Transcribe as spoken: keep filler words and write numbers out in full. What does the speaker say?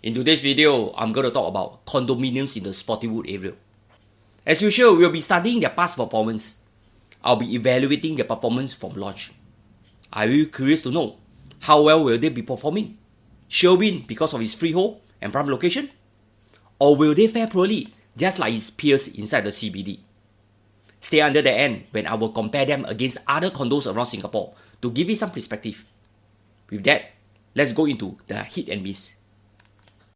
In today's video, I'm going to talk about condominiums in the Spottiswoode area. As usual, we'll be studying their past performance. I'll be evaluating their performance from launch. Are you curious to know how well will they be performing? Sure win because of its freehold and prime location? Or will they fare poorly just like its peers inside the C B D? Stay under the end when I will compare them against other condos around Singapore to give you some perspective. With that, let's go into the hit and miss.